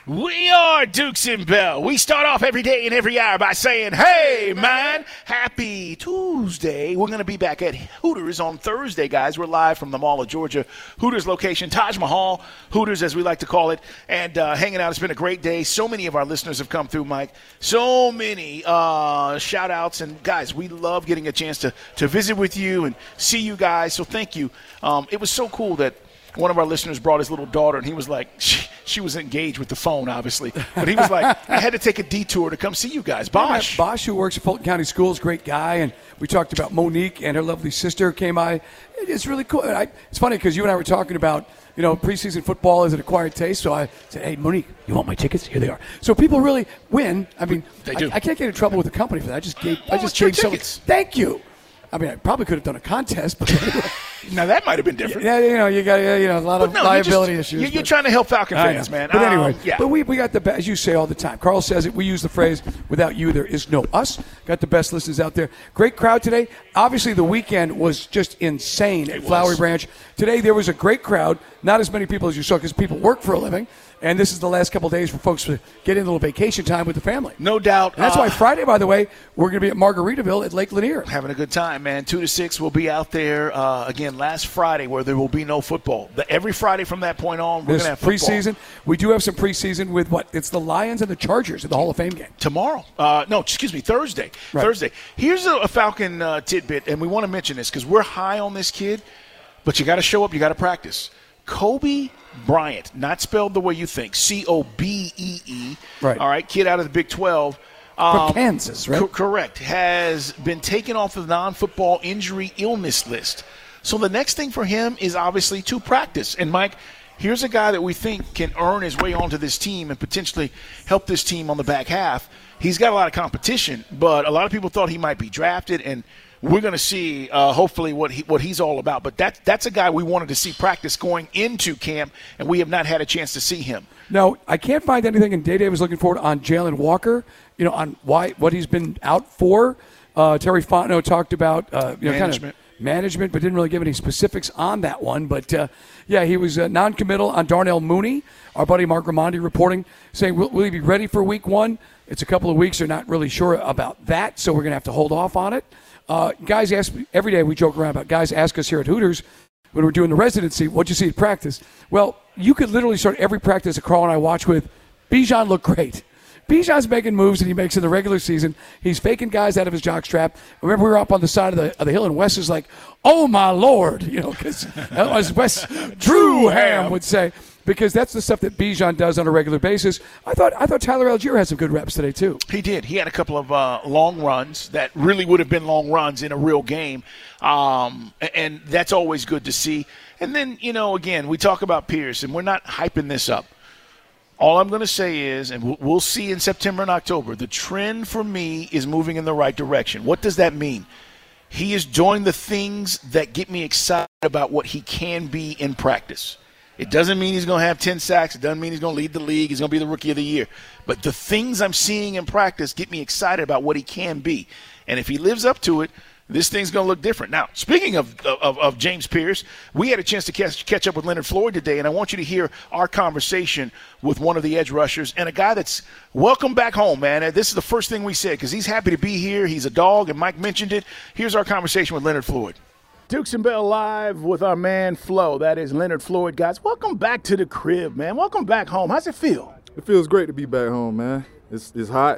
We are Dukes and Bell. We start off every day and every hour by saying, hey, man, happy Tuesday. We're going to be back at Hooters on Thursday, guys. We're live from the Mall of Georgia. Hooters location, Taj Mahal, Hooters as we like to call it, and hanging out. It's been a great day. So many of our listeners have come through, Mike. So many shout-outs. And, guys, we love getting a chance to visit with you and see you guys. So thank you. It was so cool that one of our listeners brought his little daughter, and he was like, she was engaged with the phone, obviously. But he was like, I had to take a detour to come see you guys. Bosch. Bosch, who works at Fulton County Schools, great guy. And we talked about Monique and her lovely sister came by. It's really cool. It's funny because you and I were talking about, preseason football is an acquired taste. So I said, hey, Monique, you want my tickets? Here they are. So people really win. I mean, they do. I can't get in trouble with the company for that. I just gave tickets. Thank you. I mean, I probably could have done a contest, but anyway. Now, that might have been different. Yeah, you got a lot of liability issues. You're trying to help Falcon fans, man. But anyway, yeah. But we got the best, as you say all the time. Carl says it. We use the phrase, without you, there is no us. Got the best listeners out there. Great crowd today. Obviously, the weekend was just insane at Flowery Branch. Today, there was a great crowd. Not as many people as you saw because people work for a living. And this is the last couple of days for folks to get in a little vacation time with the family. No doubt. And that's why Friday, by the way, we're going to be at Margaritaville at Lake Lanier. Having a good time, man. 2 to 6, we'll be out there again last Friday where there will be no football. Every Friday from that point on, we're going to have football. Preseason. We do have some preseason with what? It's the Lions and the Chargers at the Hall of Fame game. Tomorrow. Thursday. Right. Thursday. Here's a Falcon tidbit, and we want to mention this because we're high on this kid, but you got to show up, you got to practice. Kobe Bryant, not spelled the way you think, Cobee. Right. All right, kid out of the Big 12. From Kansas, right? Correct. Has been taken off the non-football injury illness list. So the next thing for him is obviously to practice. And, Mike, here's a guy that we think can earn his way onto this team and potentially help this team on the back half. He's got a lot of competition, but a lot of people thought he might be drafted, and we're going to see hopefully what he's all about. But that's a guy we wanted to see practice going into camp, and we have not had a chance to see him. No, I can't find anything, and Day was looking forward on Jalen Walker, on what he's been out for. Terry Fontenot talked about management, but didn't really give any specifics on that one. But, he was non-committal on Darnell Mooney. Our buddy Mark Ramondi reporting, saying, will he be ready for week one? It's a couple of weeks. They're not really sure about that, so we're going to have to hold off on it. Guys ask me, every day we joke around about guys ask us here at Hooters when we're doing the residency, what'd you see at practice? Well, you could literally start every practice that Carl and I watch with, Bijan looked great. Bijan's making moves that he makes in the regular season. He's faking guys out of his jockstrap. Remember, we were up on the side of the hill, and Wes is like, oh, my Lord, because as Wes Drewham would say, because that's the stuff that Bijan does on a regular basis. I thought Tyler Algier had some good reps today, too. He did. He had a couple of long runs that really would have been long runs in a real game, and that's always good to see. And then, again, we talk about Pierce, and we're not hyping this up. All I'm going to say is, and we'll see in September and October, the trend for me is moving in the right direction. What does that mean? He is doing the things that get me excited about what he can be in practice. It doesn't mean he's going to have 10 sacks. It doesn't mean he's going to lead the league. He's going to be the Rookie of the Year. But the things I'm seeing in practice get me excited about what he can be. And if he lives up to it, this thing's going to look different. Now, speaking of James Pierce, we had a chance to catch up with Leonard Floyd today, and I want you to hear our conversation with one of the edge rushers and a guy that's welcome back home, man. This is the first thing we said because he's happy to be here. He's a dog, and Mike mentioned it. Here's our conversation with Leonard Floyd. Dukes and Bell live with our man Flo. That is Leonard Floyd, guys. Welcome back to the crib, man. Welcome back home. How's it feel? It feels great to be back home, man. It's hot,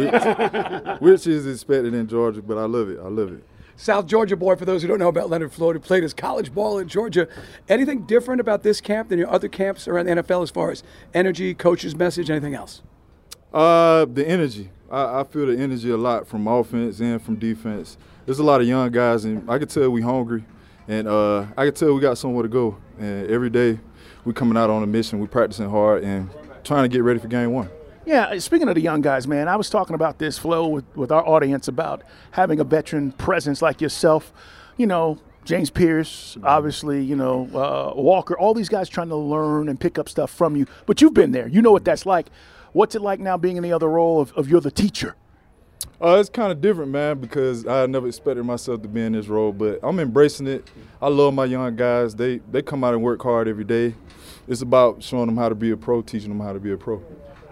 which is expected in Georgia, but I love it. I love it. South Georgia boy, for those who don't know about Leonard Floyd, who played his college ball in Georgia. Anything different about this camp than your other camps around the NFL as far as energy, coach's message, anything else? The energy. I feel the energy a lot from offense and from defense. There's a lot of young guys, and I can tell we hungry, and I can tell we got somewhere to go. And every day we coming out on a mission. We practicing hard and trying to get ready for game one. Yeah, speaking of the young guys, man, I was talking about this, Flo, with our audience about having a veteran presence like yourself. James Pierce, obviously, Walker, all these guys trying to learn and pick up stuff from you. But you've been there. You know what that's like. What's it like now being in the other role of you're the teacher? It's kind of different, man, because I never expected myself to be in this role. But I'm embracing it. I love my young guys. They come out and work hard every day. It's about showing them how to be a pro, teaching them how to be a pro.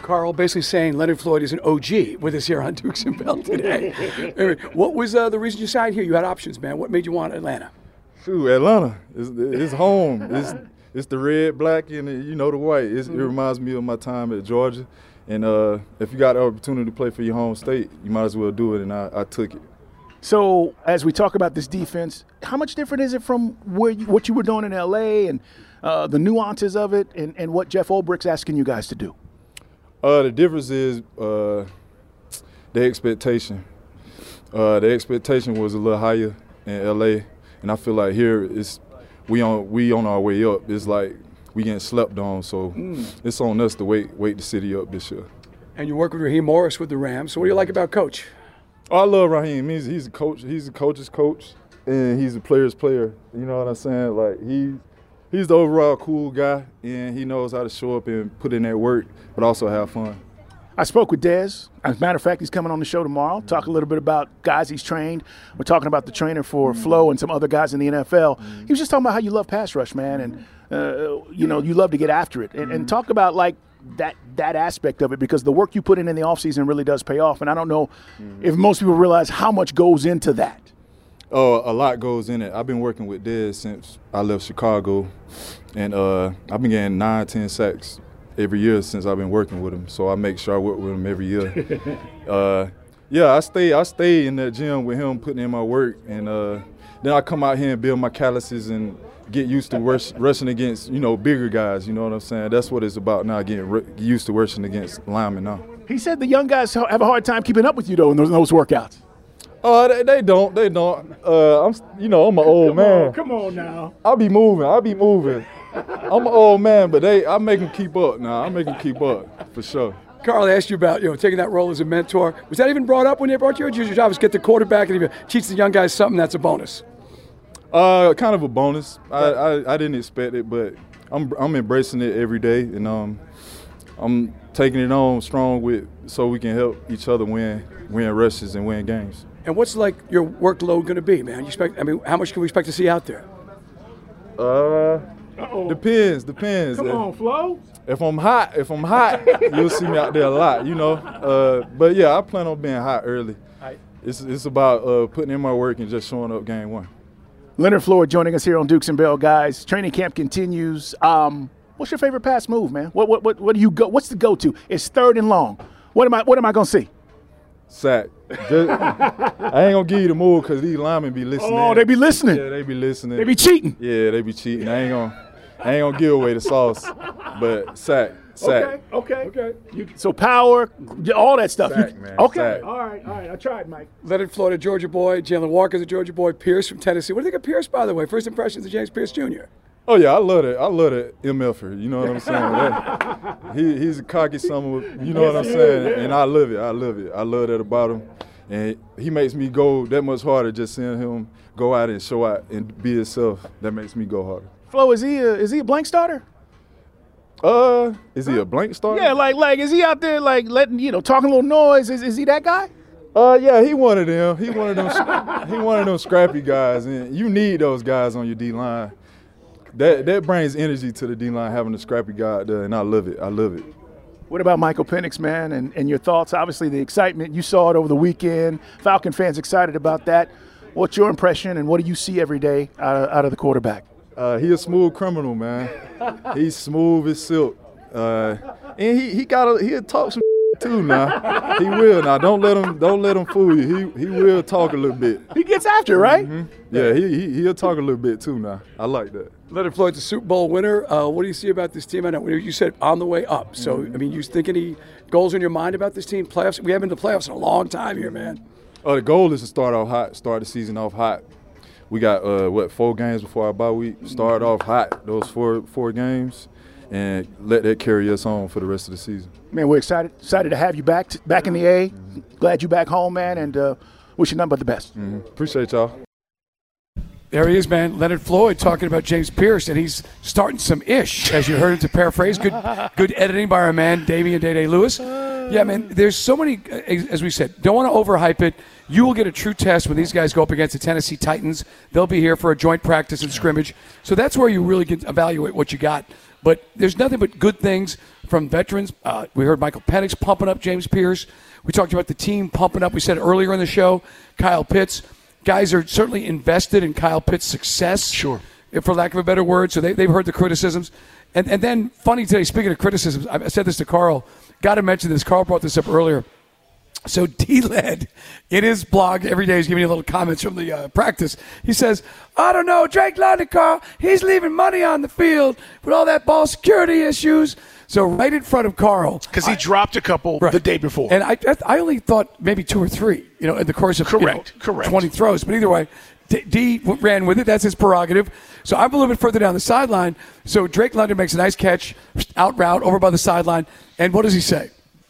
Carl basically saying Leonard Floyd is an OG with us here on Dukes and Bell today. Anyway, what was the reason you signed here? You had options, man. What made you want Atlanta? Shoot, Atlanta. It's home. It's the red, black, and the white. It reminds me of my time at Georgia. And if you got the opportunity to play for your home state, you might as well do it, and I took it. So as we talk about this defense, how much different is it from what you were doing in L.A. and the nuances of it and what Jeff Ulbricht's asking you guys to do? The difference is the expectation. The expectation was a little higher in L.A., and I feel like here we on our way up. It's like we getting slept on, so it's on us to wake the city up this year. And you work with Raheem Morris with the Rams. So what do you like about Coach? Oh, I love Raheem. He's a coach. He's a coach's coach, and he's a player's player. You know what I'm saying? Like he's the overall cool guy, and he knows how to show up and put in that work, but also have fun. I spoke with Dez. As a matter of fact, he's coming on the show tomorrow. Talk a little bit about guys he's trained. We're talking about the trainer for Flo and some other guys in the NFL. He was just talking about how you love pass rush, man, and you love to get after it. And talk about like that aspect of it, because the work you put in the offseason really does pay off. And I don't know if most people realize how much goes into that. Oh, a lot goes in it. I've been working with Dez since I left Chicago, and I've been getting 9-10 sacks every year since I've been working with him. So I make sure I work with him every year. I stay in that gym with him, putting in my work, and then I come out here and build my calluses and get used to rushing against bigger guys. You know what I'm saying? That's what it's about now, getting used to rushing against linemen now. He said the young guys have a hard time keeping up with you though in those workouts. Oh, they don't. I'm an old man. Come on now. I'll be moving. I'm an old man, but I make them keep up now. I make them keep up, for sure. Carl asked you about taking that role as a mentor. Was that even brought up when they brought you? Or your job is get the quarterback and even teach the young guys something that's a bonus? Kind of a bonus. I didn't expect it, but I'm embracing it every day, and I'm taking it on strong so we can help each other win rushes and win games. And what's like your workload going to be, man? How much can we expect to see out there? Depends. Come on, Flo. If I'm hot, you'll see me out there a lot, But yeah, I plan on being hot early. It's about putting in my work and just showing up game one. Leonard Floyd joining us here on Dukes and Bell, guys. Training camp continues. What's your favorite pass move, man? What do you go? What's the go-to? It's third and long. What am I gonna see? Sack. I ain't gonna give you the move because these linemen be listening. Oh, they be listening. Yeah, they be listening. They be cheating. Yeah, they be cheating. I ain't gonna give away the sauce, but sack. Okay. So power, all that stuff. Sack, man. Okay. Sack. All right. I tried, Mike. Leonard Floyd, a Georgia boy. Jalen Walker's a Georgia boy. Pierce from Tennessee. What do you think of Pierce, by the way? First impressions of James Pierce Jr.? Oh, yeah, I love that MFer. You know what I'm saying? He's a cocky son of, you know what I'm saying? And I love it. I love that about him. And he makes me go that much harder just seeing him go out and show out and be himself. That makes me go harder. Flo, is he a blank starter? Is he a blank starter? Yeah, like is he out there like letting talking a little noise? Is he that guy? Yeah, he one of them. He one of them scrappy guys, and you need those guys on your D line. That brings energy to the D line, having a scrappy guy out there, and I love it. What about Michael Penix, man, and your thoughts? Obviously, the excitement, you saw it over the weekend. Falcon fans excited about that. What's your impression, and what do you see every day out of the quarterback? He a smooth criminal, man. He's smooth as silk. And he'll talk some too now. He will now. Don't let him fool you. He will talk a little bit. He gets after, right? Mm-hmm. Yeah, he'll talk a little bit too now. I like that. Leonard Floyd's a Super Bowl winner. What do you see about this team? I know you said on the way up. So, you think any goals in your mind about this team? Playoffs? We haven't been to playoffs in a long time here, man. The goal is to start the season off hot. We got, 4 games before our bye week. Start off hot, those four games, and let that carry us on for the rest of the season. Man, we're excited to have you back in the A. Glad you're back home, man, and wish you nothing but the best. Appreciate y'all. There he is, man. Leonard Floyd talking about James Pierce, and he's starting some ish, as you heard him to paraphrase. Good editing by our man, Damian Day Lewis. Yeah, man, there's so many, as we said, don't want to overhype it. You will get a true test when these guys go up against the Tennessee Titans. They'll be here for a joint practice and scrimmage. So that's where you really can evaluate what you got. But there's nothing but good things from veterans. We heard Michael Penix pumping up James Pierce. We talked about the team pumping up. We said earlier in the show, Kyle Pitts. Guys are certainly invested in Kyle Pitts' success. Sure. For lack of a better word. So they've heard the criticisms. And then, funny today, speaking of criticisms, I said this to Carl. Got to mention this. Carl brought this up earlier. So D-Led, in his blog, every day he's giving you little comments from the practice. He says, I don't know, Drake London, Carl, he's leaving money on the field with all that ball security issues. So right in front of Carl. Because he dropped a couple the day before. And I only thought maybe 2 or 3, in the course of correct. 20 throws. But either way, D ran with it. That's his prerogative. So I'm a little bit further down the sideline. So Drake London makes a nice catch, out route, over by the sideline. And what does he say?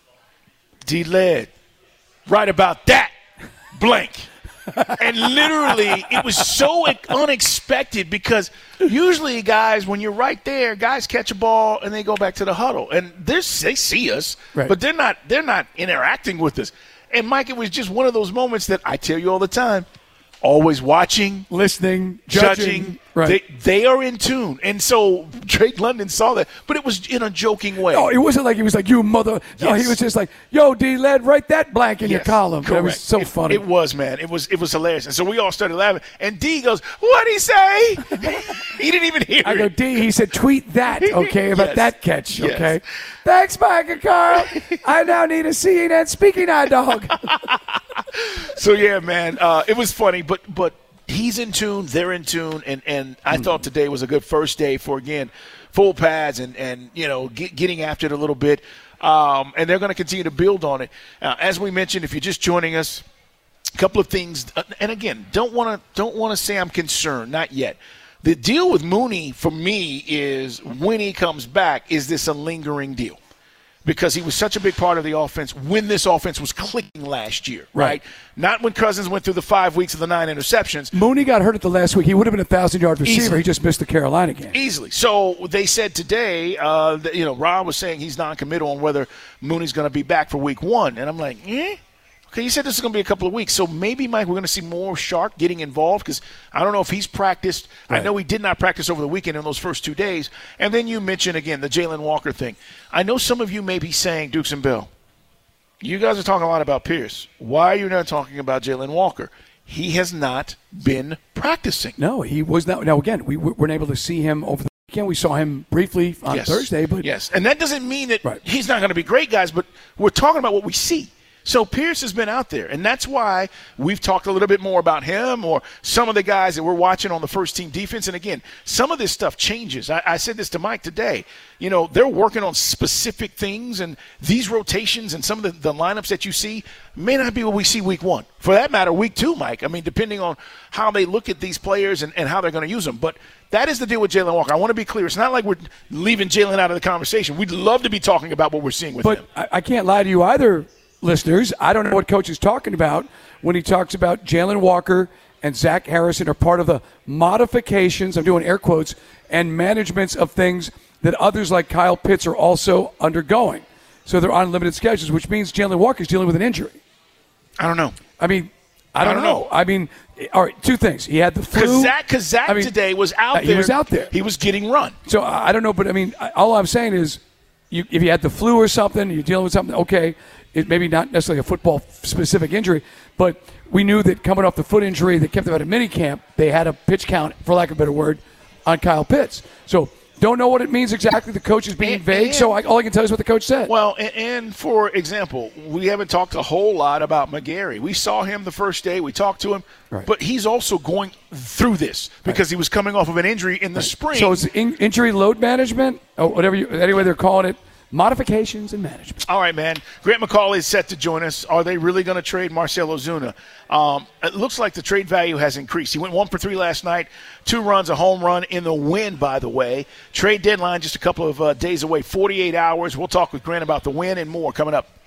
D-Led. Right about that, blank. And literally, it was so unexpected because usually, guys, when you're right there, guys catch a ball and they go back to the huddle. And they see us, but they're not interacting with us. And, Mike, it was just one of those moments that I tell you all the time, always watching, listening, judging. Right. They are in tune. And so Drake London saw that, but it was in a joking way. No, it wasn't like he was like, you mother. Yes. No, he was just like, yo, D-Led, write that blank in your column. Correct. It was so funny. It was, man. It was hilarious. And so we all started laughing. And D goes, what'd he say? He didn't even hear it. I go, D, he said, tweet that, okay, about that catch, okay? Thanks, Mike and Carl. I now need a CNN speaking eye dog. So, yeah, man, it was funny, but he's in tune, they're in tune, and I thought today was a good first day for, again, full pads and getting after it a little bit, and they're going to continue to build on it. As we mentioned, if you're just joining us, a couple of things, and again, don't want to say I'm concerned, not yet. The deal with Mooney, for me, is when he comes back, is this a lingering deal? Because he was such a big part of the offense when this offense was clicking last year, right? Not when Cousins went through the 5 weeks of the 9 interceptions. Mooney got hurt at the last week. He would have been a 1,000-yard receiver. Easily. He just missed the Carolina game. Easily. So they said today, Rob was saying he's non-committal on whether Mooney's going to be back for week 1. And I'm like, Okay, you said this is going to be a couple of weeks. So maybe, Mike, we're going to see more Shark getting involved because I don't know if he's practiced. Right. I know he did not practice over the weekend in those first 2 days. And then you mentioned, again, the Jalen Walker thing. I know some of you may be saying, Dukes and Bill, you guys are talking a lot about Pierce. Why are you not talking about Jalen Walker? He has not been practicing. No, he was not. Now, again, we weren't able to see him over the weekend. We saw him briefly on Thursday. But yes, and that doesn't mean that he's not going to be great, guys, but we're talking about what we see. So Pierce has been out there, and that's why we've talked a little bit more about him or some of the guys that we're watching on the first-team defense. And, again, some of this stuff changes. I said this to Mike today. They're working on specific things, and these rotations and some of the lineups that you see may not be what we see week 1. For that matter, week 2, Mike. I mean, depending on how they look at these players and how they're going to use them. But that is the deal with Jalen Walker. I want to be clear. It's not like we're leaving Jalen out of the conversation. We'd love to be talking about what we're seeing with him. But I can't lie to you either, listeners. I don't know what Coach is talking about when he talks about Jalen Walker and Zach Harrison are part of the modifications, I'm doing air quotes, and managements of things that others like Kyle Pitts are also undergoing. So they're on limited schedules, which means Jalen Walker is dealing with an injury. I don't know. I mean, I don't know. I mean, all right, 2 things. He had the flu. Because Zach today was out there. He was out there. He was getting run. So I don't know, but, I mean, all I'm saying is if you had the flu or something, you're dealing with something, okay, it maybe not necessarily a football-specific injury, but we knew that coming off the foot injury that kept them out of minicamp, they had a pitch count, for lack of a better word, on Kyle Pitts. So don't know what it means exactly. The coach is being vague, so all I can tell you is what the coach said. Well, and for example, we haven't talked a whole lot about McGarry. We saw him the first day. We talked to him. Right. But he's also going through this because he was coming off of an injury in the spring. So it's injury load management, or whatever, anyway they're calling it. Modifications and management. All right, man. Grant McCauley is set to join us. Are they really going to trade Marcell Ozuna? It looks like the trade value has increased. He went 1 for 3 last night, 2 runs, a home run in the win, by the way. Trade deadline just a couple of days away, 48 hours. We'll talk with Grant about the win and more coming up.